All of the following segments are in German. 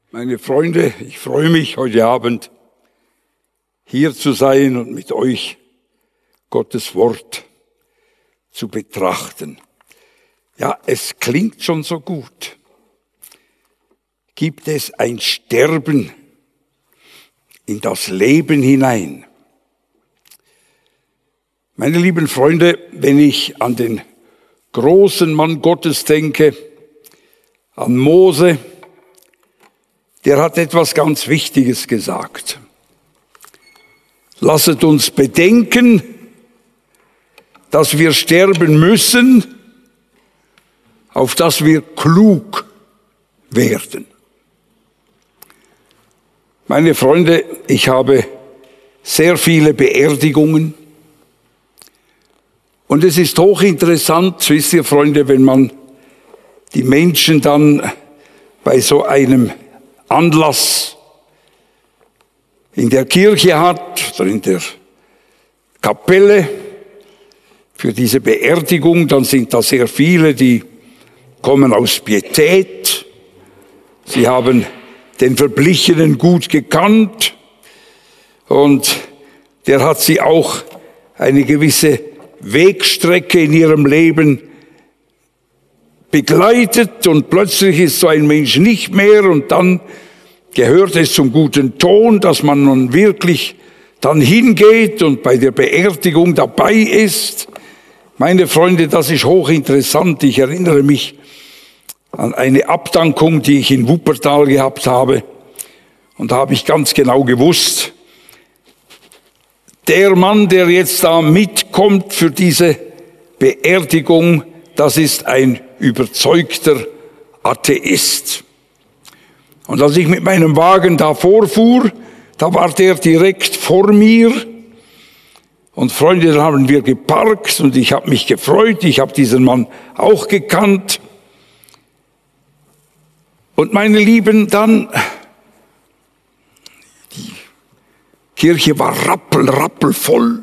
Meine Freunde, ich freue mich, heute Abend hier zu sein und mit euch Gottes Wort zu betrachten. Ja, es klingt schon so gut. Gibt es ein Sterben in das Leben hinein? Meine lieben Freunde, wenn ich an den großen Mann Gottes denke, an Mose, der hat etwas ganz Wichtiges gesagt. Lasset uns bedenken, dass wir sterben müssen, auf dass wir klug werden. Meine Freunde, ich habe sehr viele Beerdigungen. Und es ist hochinteressant, wisst ihr, Freunde, wenn man die Menschen dann bei so einem Anlass in der Kirche hat oder in der Kapelle für diese Beerdigung, dann sind da sehr viele, die kommen aus Pietät. Sie haben den Verblichenen gut gekannt und der hat sie auch eine gewisse Wegstrecke in ihrem Leben begleitet und plötzlich ist so ein Mensch nicht mehr und dann gehört es zum guten Ton, dass man nun wirklich dann hingeht und bei der Beerdigung dabei ist. Meine Freunde, das ist hochinteressant. Ich erinnere mich an eine Abdankung, die ich in Wuppertal gehabt habe. Und da habe ich ganz genau gewusst, der Mann, der jetzt da mitkommt für diese Beerdigung, das ist ein überzeugter Atheist. Und als ich mit meinem Wagen da vorfuhr, da war der direkt vor mir. Und Freunde, da haben wir geparkt und ich habe mich gefreut. Ich habe diesen Mann auch gekannt. Und meine Lieben, dann, die Kirche war rappelvoll.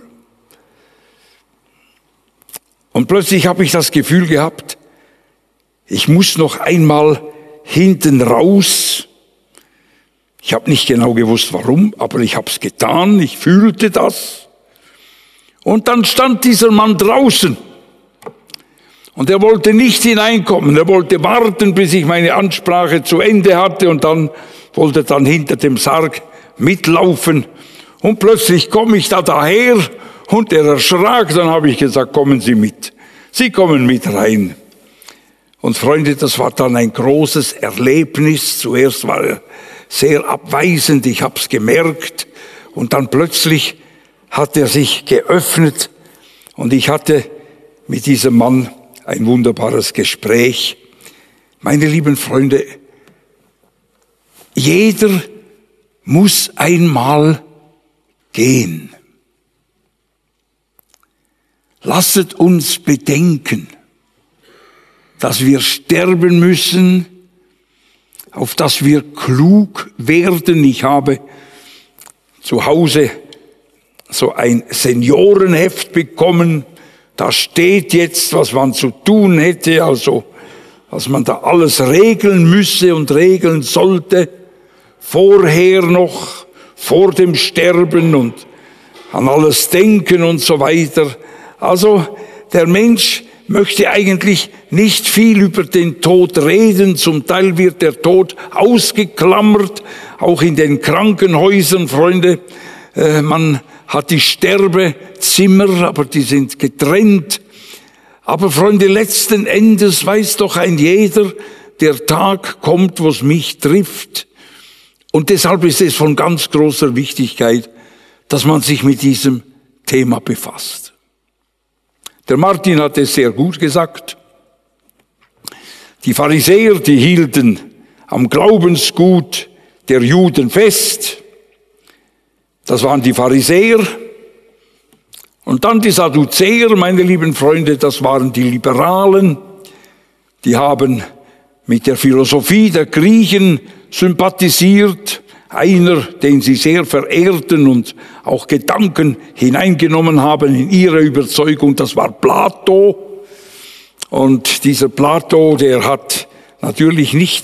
Und plötzlich habe ich das Gefühl gehabt, ich muss noch einmal hinten raus. Ich habe nicht genau gewusst, warum, aber ich habe es getan, ich fühlte das. Und dann stand dieser Mann draußen. Und er wollte nicht hineinkommen, er wollte warten, bis ich meine Ansprache zu Ende hatte und dann wollte dann hinter dem Sarg mitlaufen. Und plötzlich komme ich da daher und er erschrak, dann habe ich gesagt, kommen Sie mit. Sie kommen mit rein. Und Freunde, das war dann ein großes Erlebnis. Zuerst war er sehr abweisend, ich habe es gemerkt. Und dann plötzlich hat er sich geöffnet und ich hatte mit diesem Mann ein wunderbares Gespräch. Meine lieben Freunde, jeder muss einmal gehen. Lasset uns bedenken, dass wir sterben müssen, auf dass wir klug werden. Ich habe zu Hause so ein Seniorenheft bekommen. Da steht jetzt, was man zu tun hätte, also was man da alles regeln müsse und regeln sollte, vorher noch, vor dem Sterben und an alles denken und so weiter. Also der Mensch möchte eigentlich nicht viel über den Tod reden. Zum Teil wird der Tod ausgeklammert, auch in den Krankenhäusern, Freunde. Man hat die Sterbezimmer, aber die sind getrennt. Aber Freunde, letzten Endes weiß doch ein jeder, der Tag kommt, wo es mich trifft. Und deshalb ist es von ganz großer Wichtigkeit, dass man sich mit diesem Thema befasst. Der Martin hat es sehr gut gesagt. Die Pharisäer, die hielten am Glaubensgut der Juden fest. Das waren die Pharisäer. Und dann die Sadduzäer, meine lieben Freunde, das waren die Liberalen. Die haben mit der Philosophie der Griechen sympathisiert. Einer, den sie sehr verehrten und auch Gedanken hineingenommen haben in ihre Überzeugung, das war Plato. Und dieser Plato, der hat natürlich nicht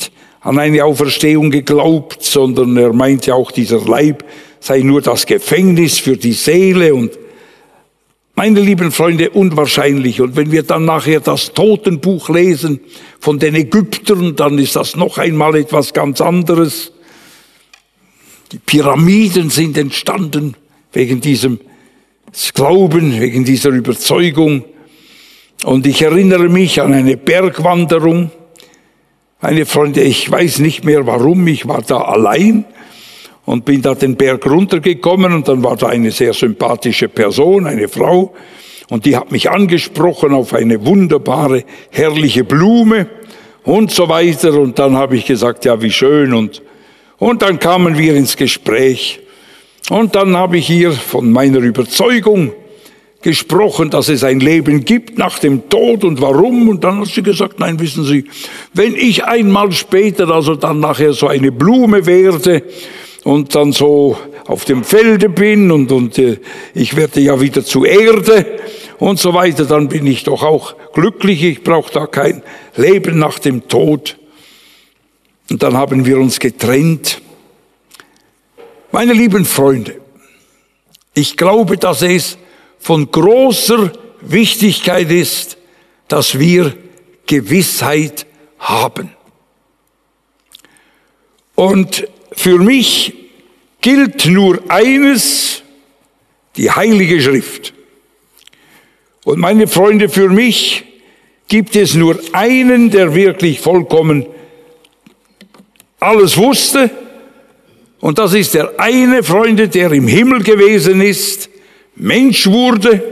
an eine Auferstehung geglaubt, sondern er meinte auch, dieser Leib sei nur das Gefängnis für die Seele. Und meine lieben Freunde, unwahrscheinlich. Und wenn wir dann nachher das Totenbuch lesen von den Ägyptern, dann ist das noch einmal etwas ganz anderes. Die Pyramiden sind entstanden wegen diesem Glauben, wegen dieser Überzeugung. Und ich erinnere mich an eine Bergwanderung. Meine Freunde, ich weiß nicht mehr warum, ich war da allein und bin da den Berg runtergekommen und dann war da eine sehr sympathische Person, eine Frau, und die hat mich angesprochen auf eine wunderbare, herrliche Blume und so weiter. Und dann habe ich gesagt, ja, wie schön. Und dann kamen wir ins Gespräch. Und dann habe ich ihr von meiner Überzeugung gesprochen, dass es ein Leben gibt nach dem Tod und warum. Und dann hat sie gesagt, nein, wissen Sie, wenn ich einmal später, also dann nachher so eine Blume werde und dann so auf dem Felde bin und ich werde ja wieder zu Erde und so weiter, dann bin ich doch auch glücklich. Ich brauche da kein Leben nach dem Tod. Und dann haben wir uns getrennt. Meine lieben Freunde, ich glaube, dass es von großer Wichtigkeit ist, dass wir Gewissheit haben. Und für mich gilt nur eines, die Heilige Schrift. Und meine Freunde, für mich gibt es nur einen, der wirklich vollkommen alles wusste. Und das ist der eine, Freunde, der im Himmel gewesen ist, Mensch wurde,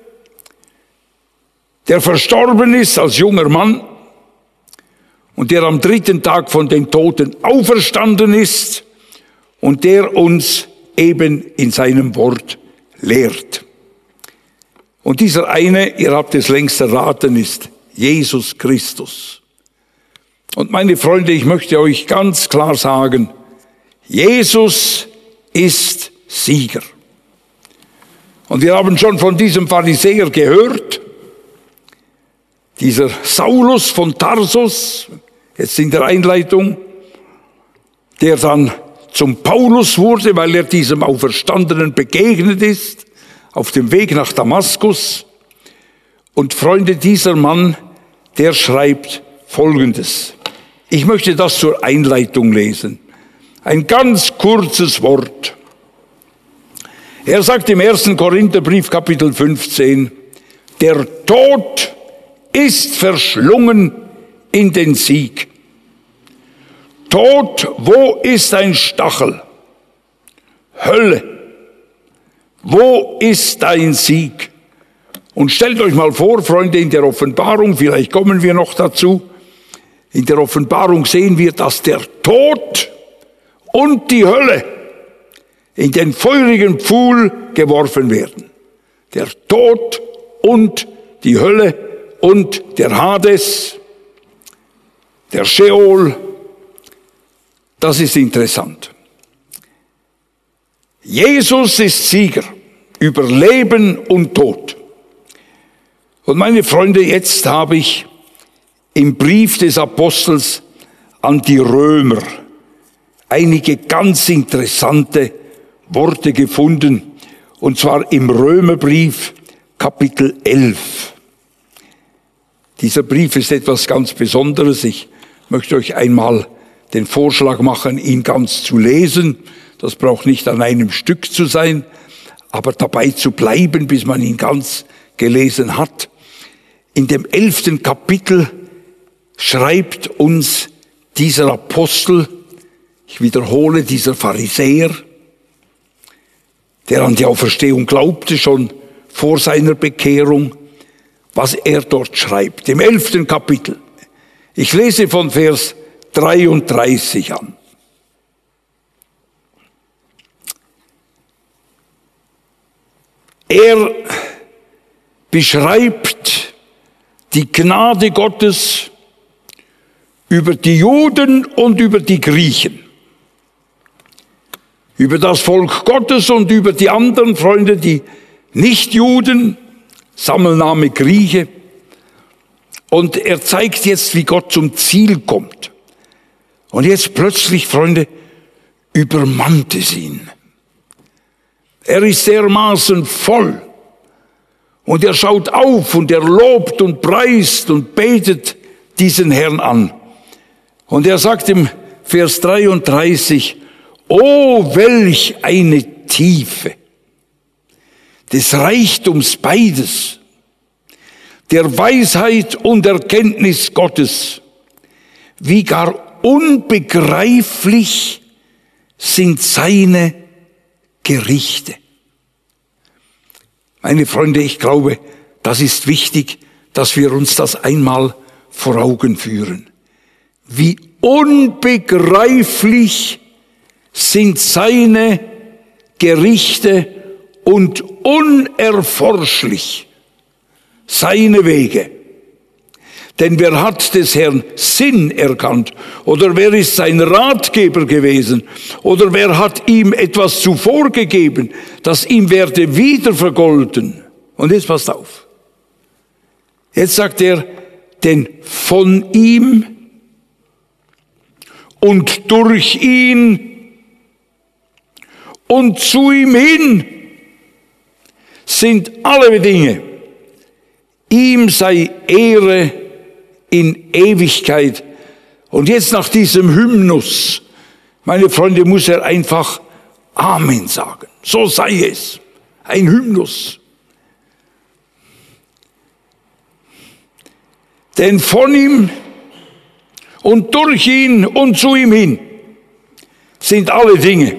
der verstorben ist als junger Mann und der am 3. Tag von den Toten auferstanden ist und der uns eben in seinem Wort lehrt. Und dieser eine, ihr habt es längst erraten, ist Jesus Christus. Und meine Freunde, ich möchte euch ganz klar sagen, Jesus ist Sieger. Und wir haben schon von diesem Pharisäer gehört, dieser Saulus von Tarsus, jetzt in der Einleitung, der dann zum Paulus wurde, weil er diesem Auferstandenen begegnet ist, auf dem Weg nach Damaskus. Und Freunde, dieser Mann, der schreibt Folgendes. Ich möchte das zur Einleitung lesen. Ein ganz kurzes Wort. Er sagt im 1. Korintherbrief, Kapitel 15, der Tod ist verschlungen in den Sieg. Tod, wo ist dein Stachel? Hölle, wo ist dein Sieg? Und stellt euch mal vor, Freunde, in der Offenbarung, vielleicht kommen wir noch dazu, in der Offenbarung sehen wir, dass der Tod und die Hölle in den feurigen Pfuhl geworfen werden. Der Tod und die Hölle und der Hades, der Sheol, das ist interessant. Jesus ist Sieger über Leben und Tod. Und meine Freunde, jetzt habe ich im Brief des Apostels an die Römer einige ganz interessante Worte gefunden, und zwar im Römerbrief Kapitel 11. Dieser Brief ist etwas ganz Besonderes. Ich möchte euch einmal den Vorschlag machen, ihn ganz zu lesen. Das braucht nicht an einem Stück zu sein, aber dabei zu bleiben, bis man ihn ganz gelesen hat. In dem 11. Kapitel schreibt uns dieser Apostel, ich wiederhole, dieser Pharisäer, der an die Auferstehung glaubte, schon vor seiner Bekehrung, was er dort schreibt. Im 11. Kapitel. Ich lese von Vers 33 an. Er beschreibt die Gnade Gottes über die Juden und über die Griechen, über das Volk Gottes und über die anderen Freunde, die Nicht-Juden, Sammelname Grieche. Und er zeigt jetzt, wie Gott zum Ziel kommt. Und jetzt plötzlich, Freunde, übermannt es ihn. Er ist dermaßen voll. Und er schaut auf und er lobt und preist und betet diesen Herrn an. Und er sagt im Vers 33, oh, welch eine Tiefe des Reichtums beides, der Weisheit und Erkenntnis Gottes, wie gar unbegreiflich sind seine Gerichte. Meine Freunde, ich glaube, das ist wichtig, dass wir uns das einmal vor Augen führen. Wie unbegreiflich sind seine Gerichte und unerforschlich seine Wege. Denn wer hat des Herrn Sinn erkannt? Oder wer ist sein Ratgeber gewesen? Oder wer hat ihm etwas zuvor gegeben, das ihm werde wieder vergolten? Und jetzt passt auf. Jetzt sagt er, denn von ihm und durch ihn und zu ihm hin sind alle Dinge. Ihm sei Ehre in Ewigkeit. Und jetzt nach diesem Hymnus, meine Freunde, muss er einfach Amen sagen. So sei es. Ein Hymnus. Denn von ihm und durch ihn und zu ihm hin sind alle Dinge.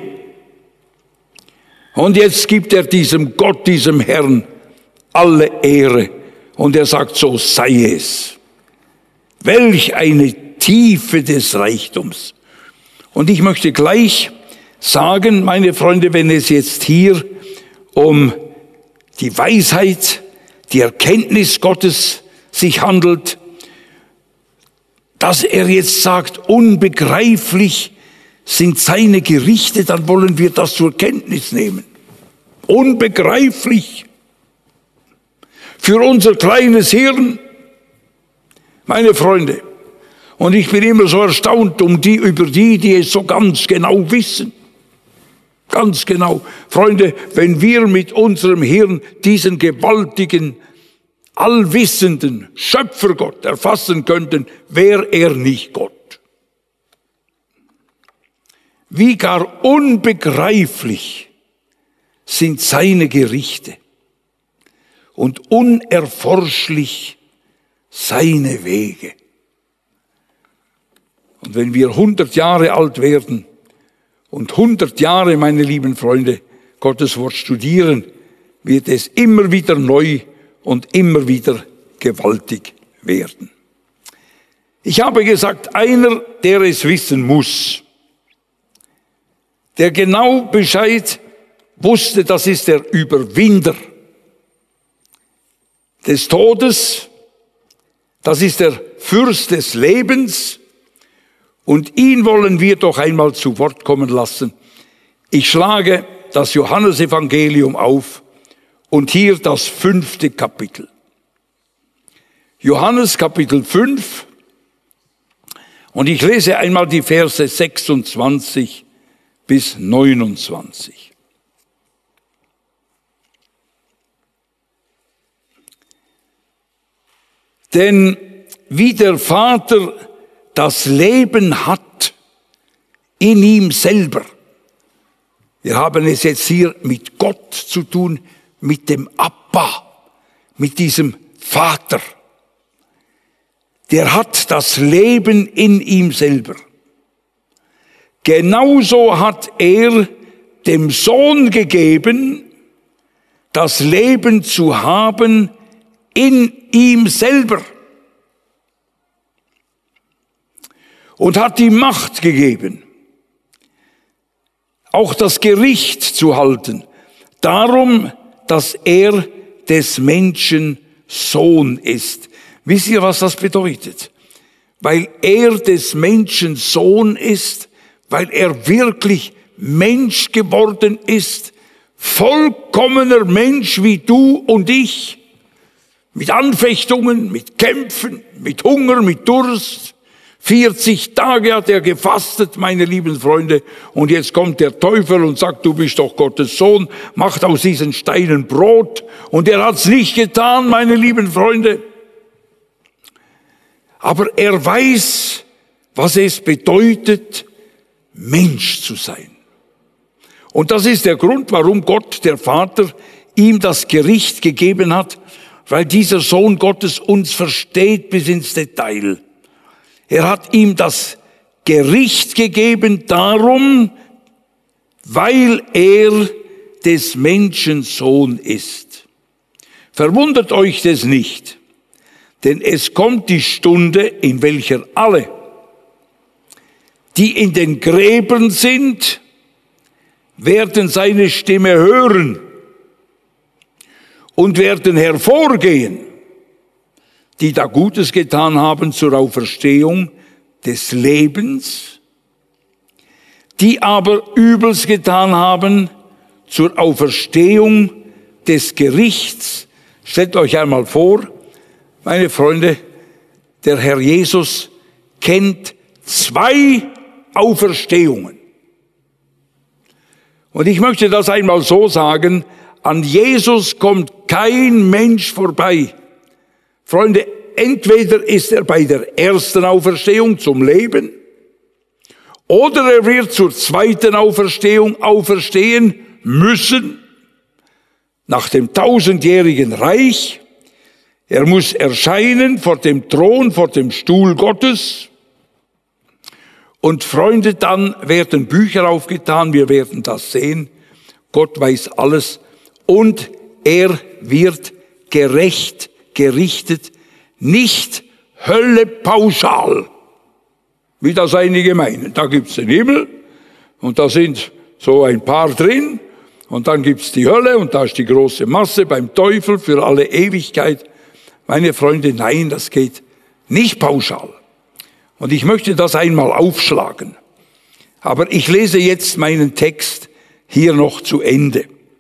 Und jetzt gibt er diesem Gott, diesem Herrn, alle Ehre. Und er sagt, so sei es. Welch eine Tiefe des Reichtums. Und ich möchte gleich sagen, meine Freunde, wenn es jetzt hier um die Weisheit, die Erkenntnis Gottes sich handelt, dass er jetzt sagt, unbegreiflich sind seine Gerichte, dann wollen wir das zur Kenntnis nehmen. Unbegreiflich. Für unser kleines Hirn, meine Freunde. Und ich bin immer so erstaunt über die es so ganz genau wissen. Ganz genau. Freunde, wenn wir mit unserem Hirn diesen gewaltigen, allwissenden Schöpfergott erfassen könnten, wäre er nicht Gott. Wie gar unbegreiflich sind seine Gerichte und unerforschlich seine Wege. Und wenn wir 100 Jahre alt werden und 100 Jahre, meine lieben Freunde, Gottes Wort studieren, wird es immer wieder neu und immer wieder gewaltig werden. Ich habe gesagt, einer, der es wissen muss, der genau Bescheid wusste, das ist der Überwinder des Todes, das ist der Fürst des Lebens, und ihn wollen wir doch einmal zu Wort kommen lassen. Ich schlage das Johannesevangelium auf und hier das 5. Kapitel. Johannes Kapitel 5, und ich lese einmal die Verse 26 bis 29. Denn wie der Vater das Leben hat in ihm selber. Wir haben es jetzt hier mit Gott zu tun, mit dem Abba, mit diesem Vater. Der hat das Leben in ihm selber. Genauso hat er dem Sohn gegeben, das Leben zu haben in ihm selber. Und hat die Macht gegeben, auch das Gericht zu halten, darum, dass er des Menschen Sohn ist. Wisst ihr, was das bedeutet? Weil er des Menschen Sohn ist, weil er wirklich Mensch geworden ist, vollkommener Mensch wie du und ich, mit Anfechtungen, mit Kämpfen, mit Hunger, mit Durst, 40 Tage hat er gefastet, meine lieben Freunde, und jetzt kommt der Teufel und sagt, du bist doch Gottes Sohn, macht aus diesen Steinen Brot. Und er hat's nicht getan, meine lieben Freunde. Aber er weiß, was es bedeutet, Mensch zu sein. Und das ist der Grund, warum Gott, der Vater, ihm das Gericht gegeben hat, weil dieser Sohn Gottes uns versteht bis ins Detail. Er hat ihm das Gericht gegeben darum, weil er des Menschen Sohn ist. Verwundert euch das nicht, denn es kommt die Stunde, in welcher alle, die in den Gräbern sind, werden seine Stimme hören und werden hervorgehen, die da Gutes getan haben zur Auferstehung des Lebens, die aber Übels getan haben zur Auferstehung des Gerichts. Stellt euch einmal vor, meine Freunde, der Herr Jesus kennt 2 Auferstehungen. Und ich möchte das einmal so sagen, an Jesus kommt kein Mensch vorbei. Freunde, entweder ist er bei der ersten Auferstehung zum Leben, oder er wird zur zweiten Auferstehung auferstehen müssen, nach dem 1000-jährigen Reich. Er muss erscheinen vor dem Thron, vor dem Stuhl Gottes. Und Freunde, dann werden Bücher aufgetan, wir werden das sehen. Gott weiß alles. Und er wird gerecht gerichtet, nicht Hölle pauschal, wie das einige meinen. Da gibt's den Himmel und da sind so ein paar drin und dann gibt's die Hölle und da ist die große Masse beim Teufel für alle Ewigkeit. Meine Freunde, nein, das geht nicht pauschal. Und ich möchte das einmal aufschlagen. Aber ich lese jetzt meinen Text hier noch zu Ende.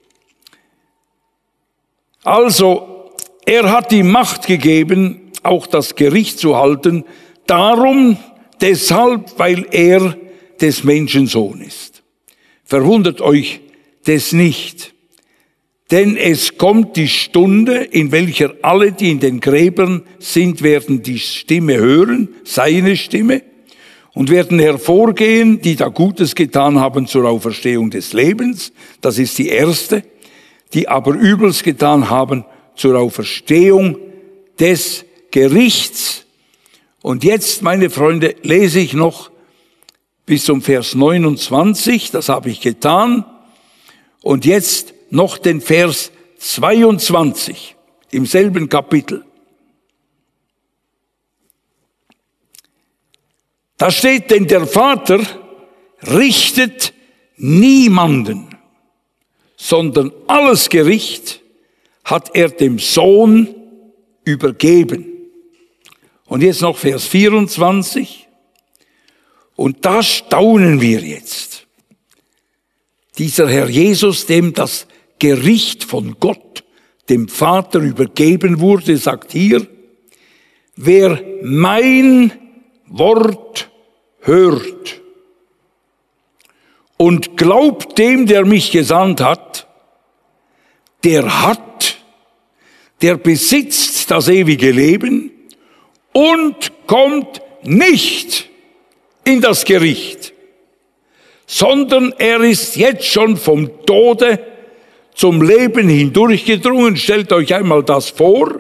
Also, er hat die Macht gegeben, auch das Gericht zu halten, deshalb, weil er des Menschen Sohn ist. Verwundert euch das nicht. Denn es kommt die Stunde, in welcher alle, die in den Gräbern sind, werden die Stimme hören, seine Stimme, und werden hervorgehen, die da Gutes getan haben zur Auferstehung des Lebens. Das ist die erste. Die aber Übels getan haben zur Auferstehung des Gerichts. Und jetzt, meine Freunde, lese ich noch bis zum Vers 29, das habe ich getan. Und jetzt noch den Vers 22 im selben Kapitel. Da steht, denn der Vater richtet niemanden, sondern alles Gericht hat er dem Sohn übergeben. Und jetzt noch Vers 24. Und da staunen wir jetzt. Dieser Herr Jesus, dem das Gericht von Gott, dem Vater, übergeben wurde, sagt hier, wer mein Wort hört und glaubt dem, der mich gesandt hat, der besitzt das ewige Leben und kommt nicht in das Gericht, sondern er ist jetzt schon vom Tode zum Leben hindurchgedrungen. Stellt euch einmal das vor.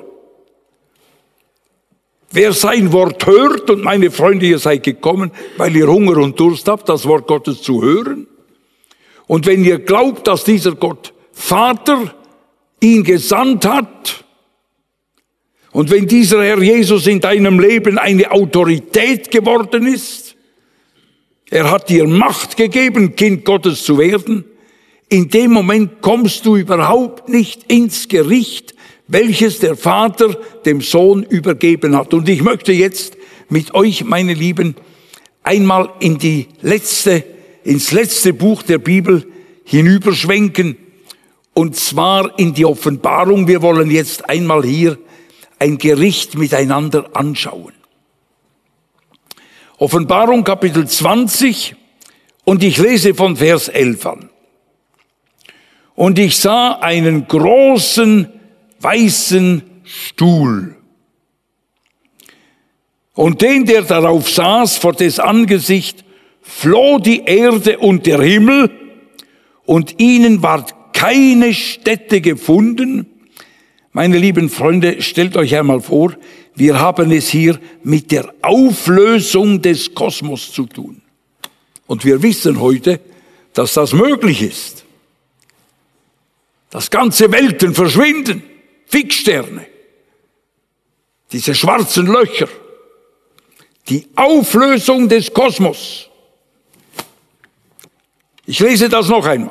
Wer sein Wort hört, und meine Freunde, ihr seid gekommen, weil ihr Hunger und Durst habt, das Wort Gottes zu hören. Und wenn ihr glaubt, dass dieser Gott Vater ihn gesandt hat, und wenn dieser Herr Jesus in deinem Leben eine Autorität geworden ist, er hat dir Macht gegeben, Kind Gottes zu werden, in dem Moment kommst du überhaupt nicht ins Gericht, welches der Vater dem Sohn übergeben hat. Und ich möchte jetzt mit euch, meine Lieben, einmal ins letzte Buch der Bibel hinüberschwenken, und zwar in die Offenbarung. Wir wollen jetzt einmal hier ein Gericht miteinander anschauen. Offenbarung Kapitel 20 und ich lese von Vers 11 an. Und ich sah einen großen weißen Stuhl. Und den, der darauf saß, vor des Angesicht, floh die Erde und der Himmel, und ihnen ward keine Stätte gefunden. Meine lieben Freunde, stellt euch einmal vor, wir haben es hier mit der Auflösung des Kosmos zu tun. Und wir wissen heute, dass das möglich ist. Dass ganze Welten verschwinden, Fixsterne, diese schwarzen Löcher, die Auflösung des Kosmos. Ich lese das noch einmal.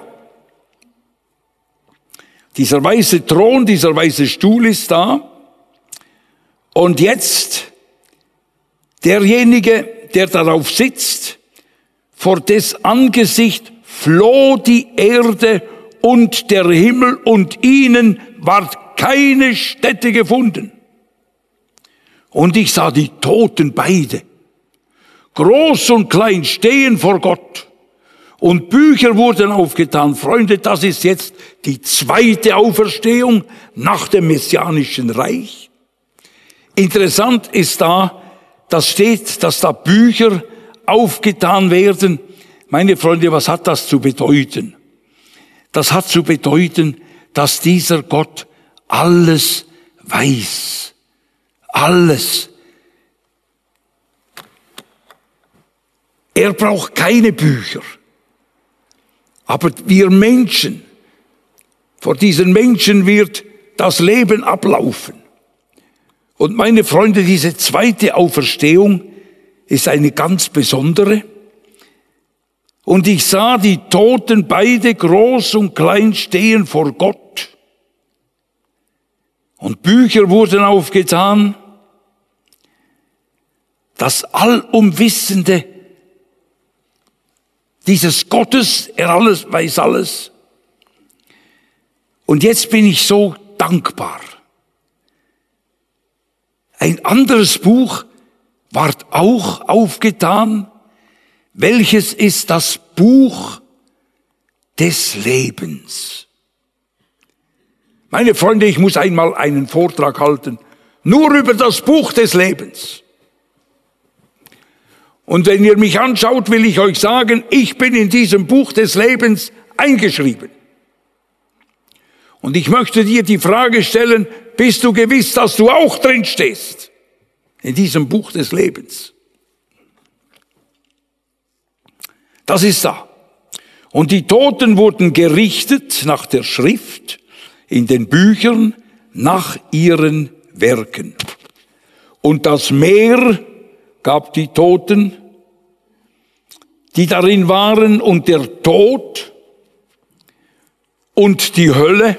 Dieser weiße Thron, dieser weiße Stuhl ist da. Und jetzt derjenige, der darauf sitzt, vor des Angesicht floh die Erde und der Himmel, und ihnen ward keine Stätte gefunden. Und ich sah die Toten beide, groß und klein, stehen vor Gott. Und Bücher wurden aufgetan. Freunde, das ist jetzt die zweite Auferstehung nach dem Messianischen Reich. Interessant ist da, das steht, dass da Bücher aufgetan werden. Meine Freunde, was hat das zu bedeuten? Das hat zu bedeuten, dass dieser Gott alles weiß. Alles. Er braucht keine Bücher. Aber wir Menschen, vor diesen Menschen wird das Leben ablaufen. Und meine Freunde, diese zweite Auferstehung ist eine ganz besondere. Und ich sah die Toten beide, groß und klein, stehen vor Gott. Und Bücher wurden aufgetan. Das Allumwissende dieses Gottes, er alles weiß alles. Und jetzt bin ich so dankbar. Ein anderes Buch ward auch aufgetan. Welches ist das Buch des Lebens? Meine Freunde, ich muss einmal einen Vortrag halten, nur über das Buch des Lebens. Und wenn ihr mich anschaut, will ich euch sagen, ich bin in diesem Buch des Lebens eingeschrieben. Und ich möchte dir die Frage stellen, bist du gewiss, dass du auch drin stehst? In diesem Buch des Lebens. Das ist da. Und die Toten wurden gerichtet nach der Schrift, in den Büchern, nach ihren Werken. Und das Meer gab die Toten, die darin waren, und der Tod und die Hölle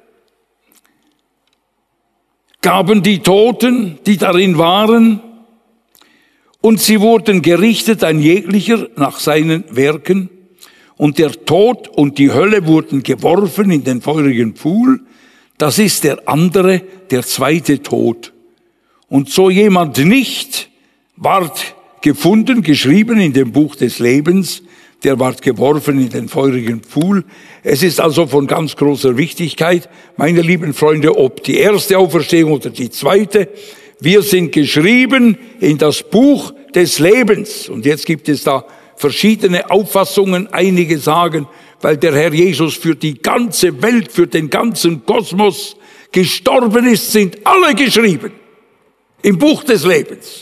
gaben die Toten, die darin waren, und sie wurden gerichtet, ein jeglicher nach seinen Werken. Und der Tod und die Hölle wurden geworfen in den feurigen Pfuhl. Das ist der andere, der zweite Tod. Und so jemand nicht ward gefunden, geschrieben in dem Buch des Lebens, der ward geworfen in den feurigen Pfuhl. Es ist also von ganz großer Wichtigkeit, meine lieben Freunde, ob die erste Auferstehung oder die zweite, wir sind geschrieben in das Buch des Lebens. Und jetzt gibt es da verschiedene Auffassungen. Einige sagen, weil der Herr Jesus für die ganze Welt, für den ganzen Kosmos gestorben ist, sind alle geschrieben im Buch des Lebens.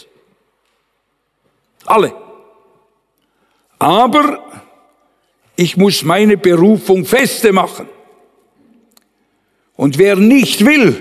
Alle. Aber ich muss meine Berufung feste machen. Und wer nicht will,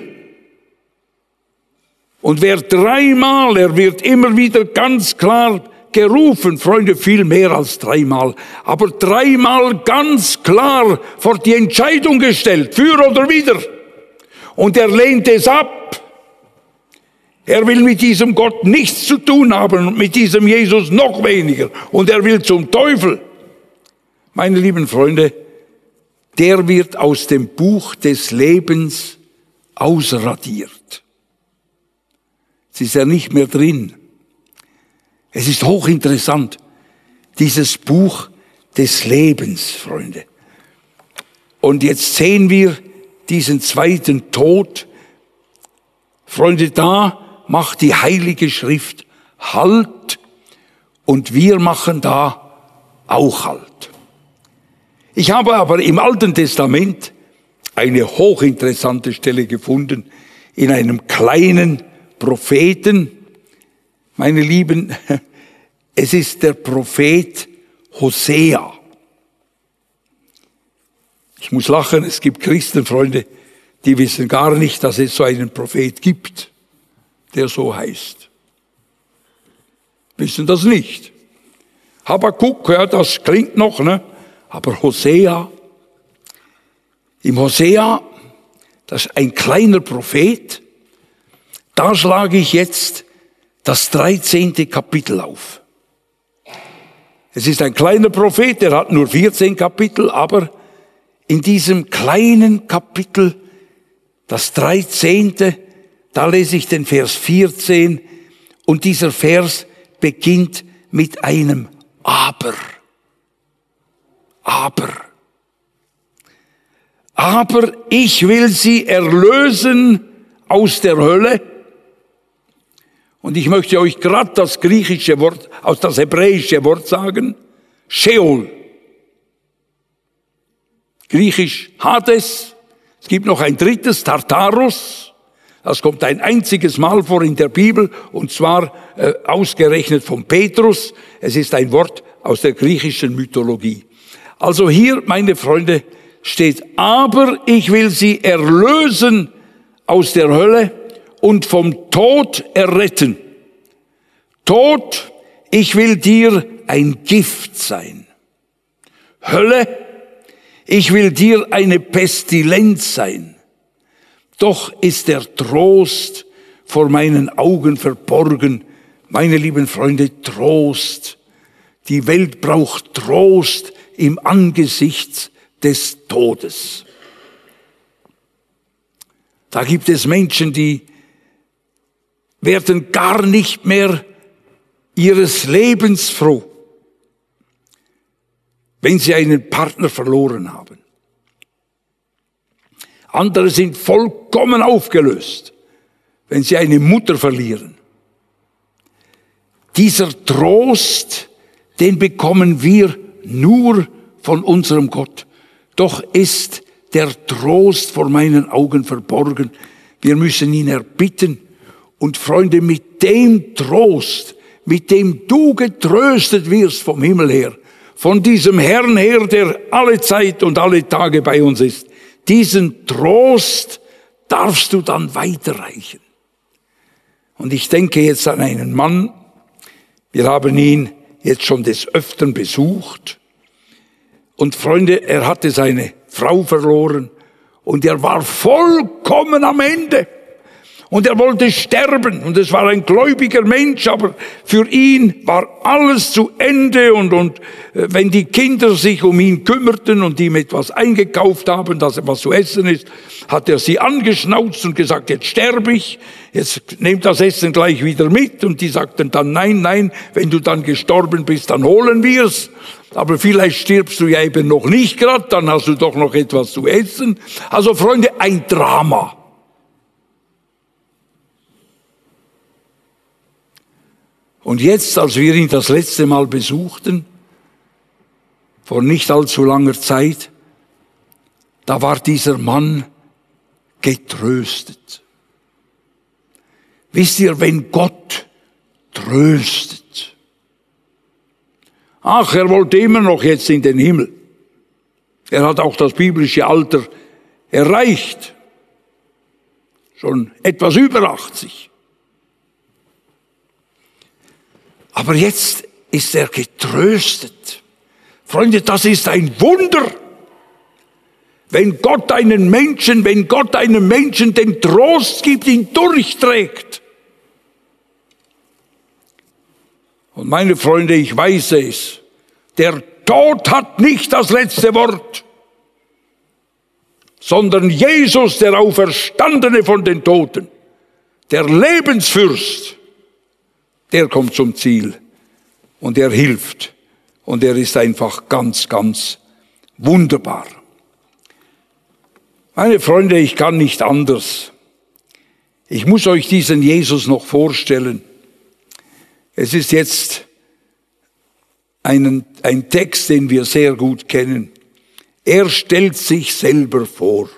und wer dreimal, er wird immer wieder ganz klar gerufen, Freunde, viel mehr als dreimal, aber dreimal ganz klar vor die Entscheidung gestellt, für oder wider. Und er lehnt es ab. Er will mit diesem Gott nichts zu tun haben und mit diesem Jesus noch weniger. Und er will zum Teufel. Meine lieben Freunde, der wird aus dem Buch des Lebens ausradiert. Es ist ja nicht mehr drin. Es ist hochinteressant, dieses Buch des Lebens, Freunde. Und jetzt sehen wir diesen zweiten Tod. Freunde, da macht die Heilige Schrift Halt und wir machen da auch Halt. Ich habe aber im Alten Testament eine hochinteressante Stelle gefunden in einem kleinen Propheten. Meine Lieben, es ist der Prophet Hosea. Ich muss lachen, es gibt Christenfreunde, die wissen gar nicht, dass es so einen Prophet gibt, der so heißt. Wissen das nicht. Habakuk, ja, das klingt noch, ne? Aber Hosea, im Hosea, das ist ein kleiner Prophet, da schlage ich jetzt das 13. Kapitel auf. Es ist ein kleiner Prophet, der hat nur 14 Kapitel, aber in diesem kleinen Kapitel, das 13., da lese ich den Vers 14 und dieser Vers beginnt mit einem Aber. Aber ich will sie erlösen aus der Hölle. Und ich möchte euch gerade das griechische Wort, aus das hebräische Wort sagen, Sheol. Griechisch Hades. Es gibt noch ein drittes, Tartarus. Das kommt ein einziges Mal vor in der Bibel, und zwar ausgerechnet von Petrus. Es ist ein Wort aus der griechischen Mythologie. Also hier, meine Freunde, steht, aber ich will sie erlösen aus der Hölle und vom Tod erretten. Tod, ich will dir ein Gift sein. Hölle, ich will dir eine Pestilenz sein. Doch ist der Trost vor meinen Augen verborgen. Meine lieben Freunde, Trost. Die Welt braucht Trost im Angesicht des Todes. Da gibt es Menschen, die werden gar nicht mehr ihres Lebens froh, wenn sie einen Partner verloren haben. Andere sind vollkommen aufgelöst, wenn sie eine Mutter verlieren. Dieser Trost, den bekommen wir nur von unserem Gott. Doch ist der Trost vor meinen Augen verborgen. Wir müssen ihn erbitten. Und Freunde, mit dem Trost, mit dem du getröstet wirst vom Himmel her, von diesem Herrn her, der alle Zeit und alle Tage bei uns ist, diesen Trost darfst du dann weiterreichen. Und ich denke jetzt an einen Mann, wir haben ihn jetzt schon des Öfteren besucht. Und Freunde, er hatte seine Frau verloren und er war vollkommen am Ende. Und er wollte sterben und es war ein gläubiger Mensch, aber für ihn war alles zu Ende und wenn die Kinder sich um ihn kümmerten und ihm etwas eingekauft haben, dass etwas zu essen ist, hat er sie angeschnauzt und gesagt, jetzt sterbe ich, jetzt nehmt das Essen gleich wieder mit. Und die sagten dann, nein, wenn du dann gestorben bist, dann holen wir's. Aber vielleicht stirbst du ja eben noch nicht gerade, dann hast du doch noch etwas zu essen. Also Freunde, ein Drama. Und jetzt, als wir ihn das letzte Mal besuchten, vor nicht allzu langer Zeit, da war dieser Mann getröstet. Wisst ihr, wenn Gott tröstet. Ach, er wollte immer noch jetzt in den Himmel. Er hat auch das biblische Alter erreicht. Schon etwas über 80. Aber jetzt ist er getröstet. Freunde, das ist ein Wunder. Wenn Gott einem Menschen den Trost gibt, ihn durchträgt. Und meine Freunde, ich weiß es, der Tod hat nicht das letzte Wort, sondern Jesus, der Auferstandene von den Toten, der Lebensfürst, der kommt zum Ziel. und er hilft und er ist einfach ganz, ganz wunderbar. Meine Freunde, ich kann nicht anders. Ich muss euch diesen Jesus noch vorstellen. Es ist jetzt ein Text, den wir sehr gut kennen. Er stellt sich selber vor.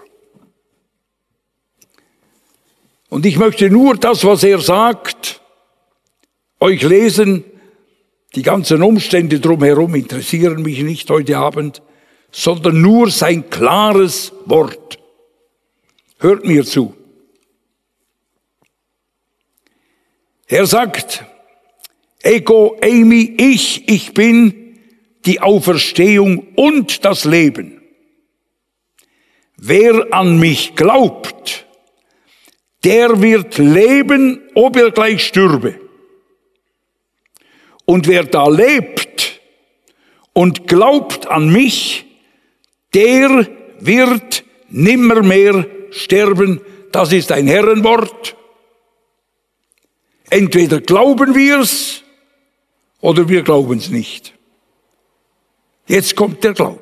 Und ich möchte nur das, was er sagt, euch lesen. Die ganzen Umstände drumherum interessieren mich nicht heute Abend, sondern nur sein klares Wort. Hört mir zu. Er sagt, Ego eimi, ich bin die Auferstehung und das Leben. Wer an mich glaubt, der wird leben, ob er gleich stürbe. Und wer da lebt und glaubt an mich, der wird nimmermehr sterben. Das ist ein Herrenwort. Entweder glauben wir's oder wir glauben's nicht. Jetzt kommt der Glaube.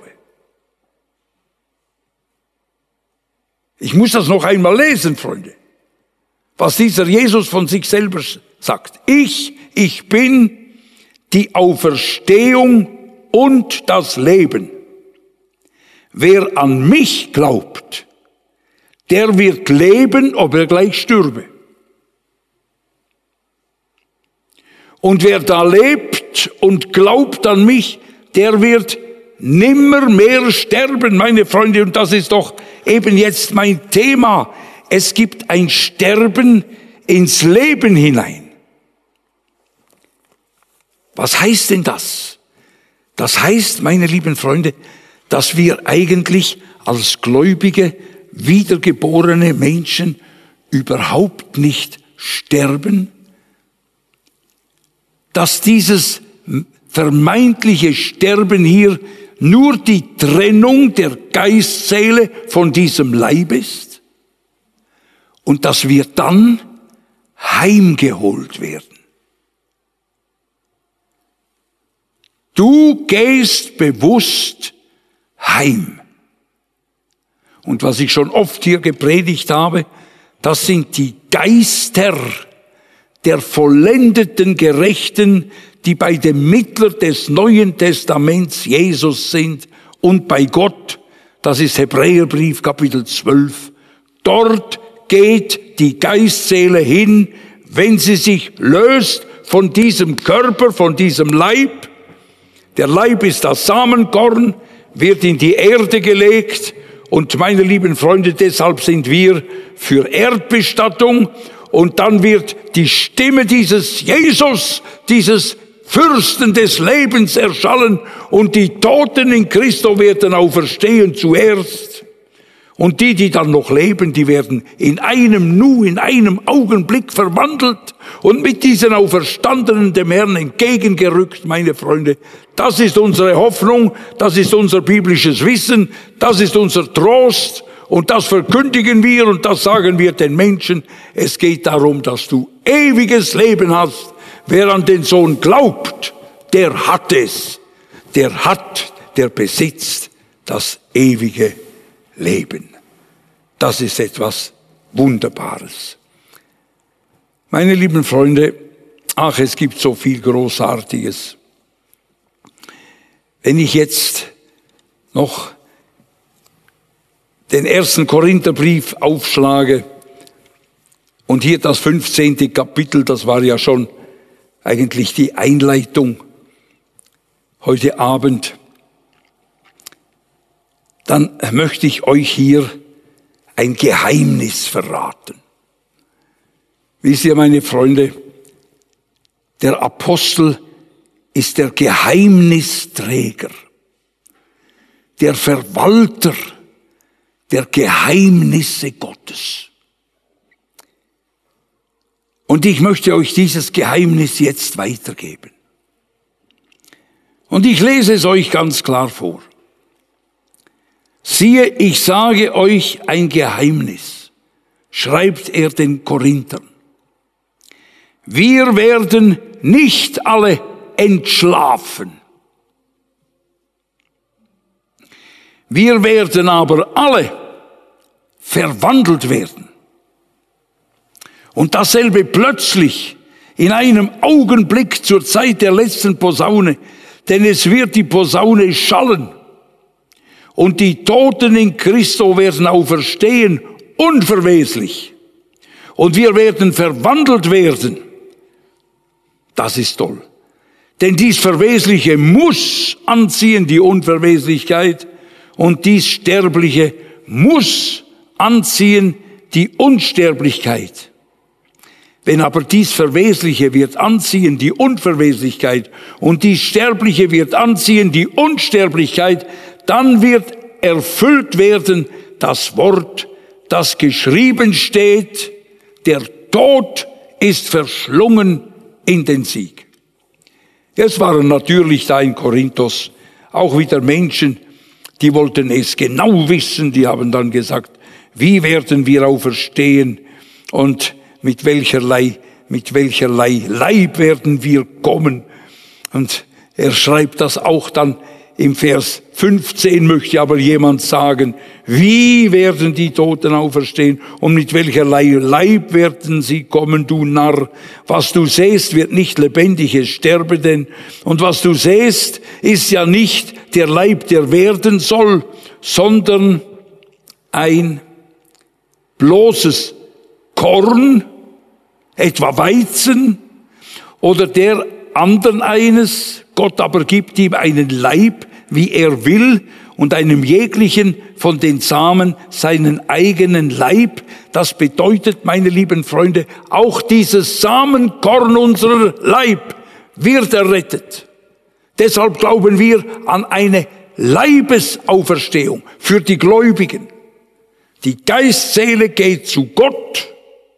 Ich muss das noch einmal lesen, Freunde, was dieser Jesus von sich selber sagt. Ich bin die Auferstehung und das Leben. Wer an mich glaubt, der wird leben, ob er gleich stürbe. Und wer da lebt und glaubt an mich, der wird nimmer mehr sterben, meine Freunde. Und das ist doch eben jetzt mein Thema. Es gibt ein Sterben ins Leben hinein. Was heißt denn das? Das heißt, meine lieben Freunde, dass wir eigentlich als gläubige, wiedergeborene Menschen überhaupt nicht sterben, dass dieses vermeintliche Sterben hier nur die Trennung der Geistseele von diesem Leib ist und dass wir dann heimgeholt werden. Du gehst bewusst heim. Und was ich schon oft hier gepredigt habe, das sind die Geister der vollendeten Gerechten, die bei dem Mittler des Neuen Testaments Jesus sind und bei Gott, das ist Hebräerbrief Kapitel 12. Dort geht die Geistseele hin, wenn sie sich löst von diesem Körper, von diesem Leib. Der Leib ist das Samenkorn, wird in die Erde gelegt und meine lieben Freunde, deshalb sind wir für Erdbestattung und dann wird die Stimme dieses Jesus, dieses Fürsten des Lebens erschallen und die Toten in Christo werden auferstehen zuerst. Und die dann noch leben, die werden in einem Nu, in einem Augenblick verwandelt und mit diesen Auferstandenen dem Herrn entgegengerückt, meine Freunde. Das ist unsere Hoffnung, das ist unser biblisches Wissen, das ist unser Trost und das verkündigen wir und das sagen wir den Menschen. Es geht darum, dass du ewiges Leben hast. Wer an den Sohn glaubt, der hat es. Der besitzt das ewige Leben. Das ist etwas Wunderbares. Meine lieben Freunde, es gibt so viel Großartiges. Wenn ich jetzt noch den 1. Korintherbrief aufschlage und hier das 15. Kapitel, das war ja schon eigentlich die Einleitung heute Abend, dann möchte ich euch hier ein Geheimnis verraten. Wisst ihr, meine Freunde, der Apostel ist der Geheimnisträger, der Verwalter der Geheimnisse Gottes. Und ich möchte euch dieses Geheimnis jetzt weitergeben. Und ich lese es euch ganz klar vor. Siehe, ich sage euch ein Geheimnis, schreibt er den Korinthern. Wir werden nicht alle entschlafen. Wir werden aber alle verwandelt werden. Und dasselbe plötzlich, in einem Augenblick zur Zeit der letzten Posaune, denn es wird die Posaune schallen. Und die Toten in Christo werden auferstehen, unverweslich. Und wir werden verwandelt werden. Das ist toll. Denn dies Verwesliche muss anziehen die Unverweslichkeit und dies Sterbliche muss anziehen die Unsterblichkeit. Wenn aber dies Verwesliche wird anziehen die Unverweslichkeit und dies Sterbliche wird anziehen die Unsterblichkeit, dann wird erfüllt werden das Wort, das geschrieben steht, der Tod ist verschlungen in den Sieg. Es waren natürlich da in Korinthos auch wieder Menschen, die wollten es genau wissen, die haben dann gesagt, wie werden wir auferstehen und mit welcherlei Leib werden wir kommen. Und er schreibt das auch dann im Vers 15, möchte aber jemand sagen, wie werden die Toten auferstehen und mit welcherlei Leib werden sie kommen, du Narr. Was du sähst, wird nicht lebendig, es sterbe denn. Und was du sähst, ist ja nicht der Leib, der werden soll, sondern ein bloßes Korn, etwa Weizen, oder der anderen eines. Gott aber gibt ihm einen Leib, wie er will, und einem jeglichen von den Samen seinen eigenen Leib. Das bedeutet, meine lieben Freunde, auch dieses Samenkorn unserer Leib wird errettet. Deshalb glauben wir an eine Leibesauferstehung für die Gläubigen. Die Geistseele geht zu Gott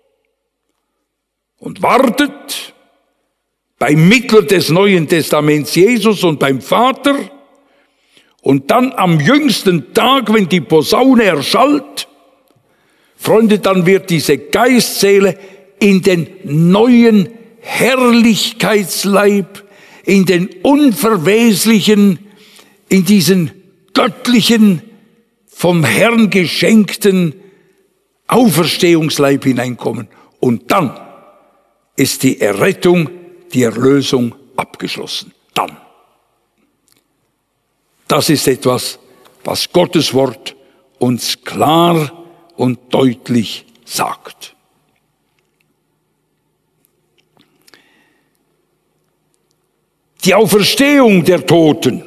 und wartet beim Mittler des Neuen Testaments Jesus und beim Vater. Und dann am jüngsten Tag, wenn die Posaune erschallt, Freunde, dann wird diese Geistseele in den neuen Herrlichkeitsleib, in den unverweslichen, in diesen göttlichen, vom Herrn geschenkten Auferstehungsleib hineinkommen. Und dann ist die Errettung, die Erlösung abgeschlossen. Dann. Das ist etwas, was Gottes Wort uns klar und deutlich sagt. Die Auferstehung der Toten.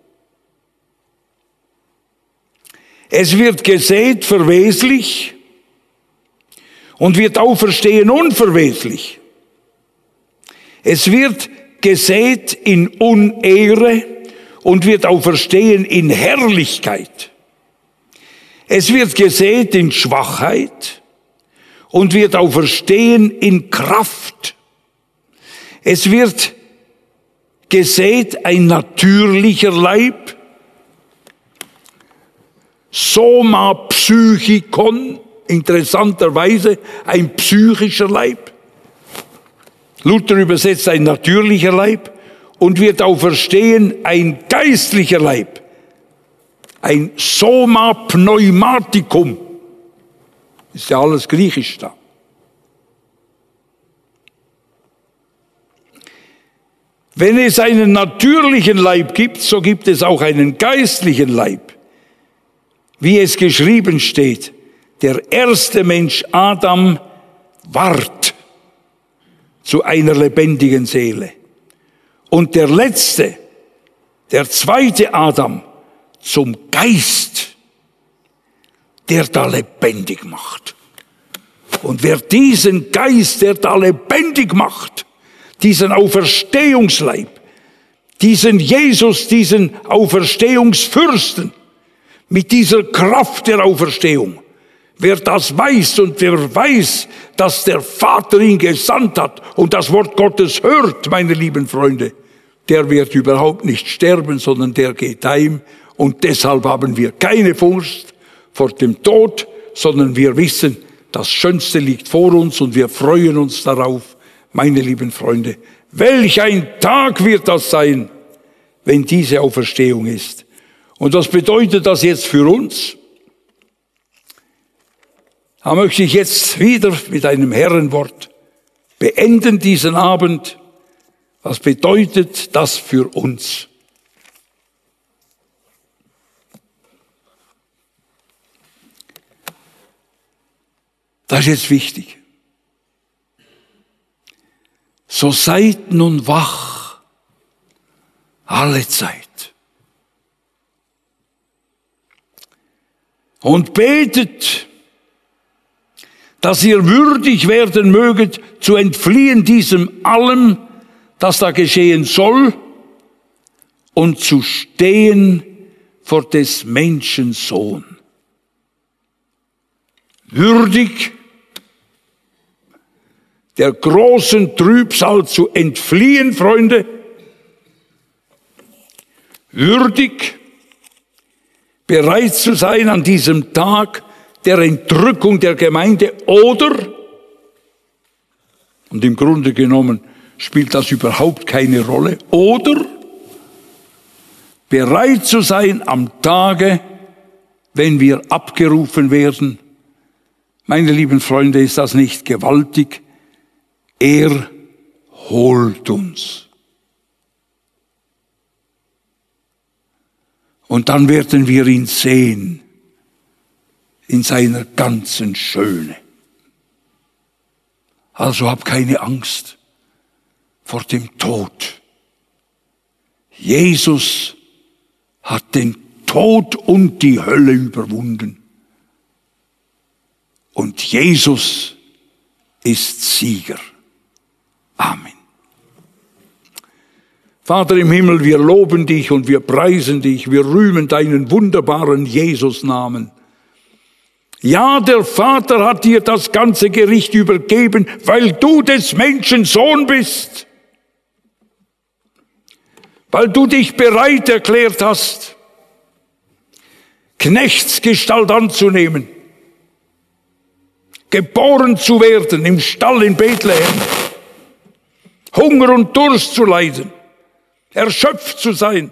Es wird gesät verweslich und wird auferstehen unverweslich. Es wird gesät in Unehre und wird auferstehen in Herrlichkeit. Es wird gesät in Schwachheit und wird auferstehen in Kraft. Es wird gesät ein natürlicher Leib, Soma Psychikon, interessanterweise ein psychischer Leib. Luther übersetzt ein natürlicher Leib und wird auferstehen ein geistlicher Leib, ein Soma Pneumatikum. Ist ja alles griechisch da. Wenn es einen natürlichen Leib gibt, so gibt es auch einen geistlichen Leib. Wie es geschrieben steht, der erste Mensch Adam ward zu einer lebendigen Seele. Und der letzte, der zweite Adam, zum Geist, der da lebendig macht. Und wer diesen Geist, der da lebendig macht, diesen Auferstehungsleib, diesen Jesus, diesen Auferstehungsfürsten, mit dieser Kraft der Auferstehung, wer das weiß und wer weiß, dass der Vater ihn gesandt hat und das Wort Gottes hört, meine lieben Freunde, der wird überhaupt nicht sterben, sondern der geht heim. Und deshalb haben wir keine Furcht vor dem Tod, sondern wir wissen, das Schönste liegt vor uns und wir freuen uns darauf, meine lieben Freunde, Welch ein Tag wird das sein, wenn diese Auferstehung ist. Und was bedeutet das jetzt für uns? Da möchte ich jetzt wieder mit einem Herrenwort beenden diesen Abend. Was bedeutet das für uns? Das ist jetzt wichtig. So seid nun wach, alle Zeit. Und betet, dass ihr würdig werden möget, zu entfliehen diesem allem, das da geschehen soll, und zu stehen vor des Menschen Sohn. Würdig, der großen Trübsal zu entfliehen, Freunde. Würdig, bereit zu sein an diesem Tag der Entrückung der Gemeinde oder, und im Grunde genommen spielt das überhaupt keine Rolle, oder bereit zu sein am Tage, wenn wir abgerufen werden. Meine lieben Freunde, ist das nicht gewaltig? Er holt uns. Und dann werden wir ihn sehen in seiner ganzen Schöne. Also hab keine Angst vor dem Tod. Jesus hat den Tod und die Hölle überwunden. Und Jesus ist Sieger. Amen. Vater im Himmel, wir loben dich und wir preisen dich, wir rühmen deinen wunderbaren Jesus-Namen. Ja, der Vater hat dir das ganze Gericht übergeben, weil du des Menschen Sohn bist. Weil du dich bereit erklärt hast, Knechtsgestalt anzunehmen, geboren zu werden im Stall in Bethlehem, Hunger und Durst zu leiden, erschöpft zu sein,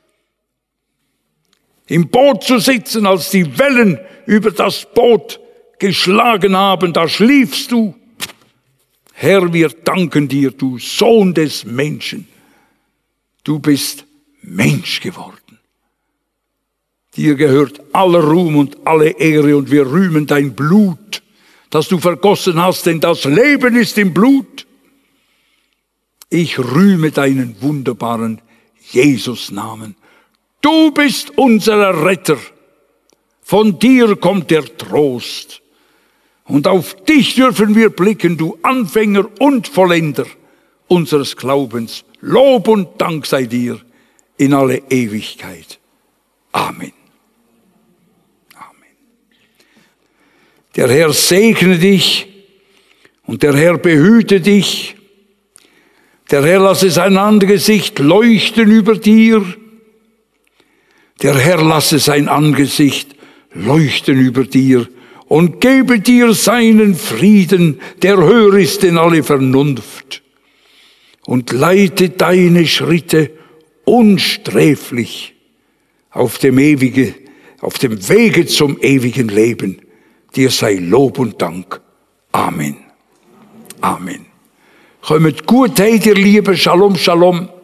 im Boot zu sitzen, als die Wellen über das Boot geschlagen haben, da schliefst du. Herr, wir danken dir, du Sohn des Menschen. Du bist Mensch geworden. Dir gehört aller Ruhm und alle Ehre und wir rühmen dein Blut, das du vergossen hast, denn das Leben ist im Blut. Ich rühme deinen wunderbaren Jesus-Namen. Du bist unser Retter. Von dir kommt der Trost. Und auf dich dürfen wir blicken, du Anfänger und Vollender unseres Glaubens. Lob und Dank sei dir in alle Ewigkeit. Amen. Amen. Der Herr segne dich und der Herr behüte dich. Der Herr lasse sein Angesicht leuchten über dir. Der Herr lasse sein Angesicht leuchten über dir und gebe dir seinen Frieden, der höher ist denn alle Vernunft, und leite deine Schritte unsträflich auf dem Wege zum ewigen Leben. Dir sei Lob und Dank. Amen. Amen. Kommt gut, hey, ihr Lieben. Shalom, Shalom.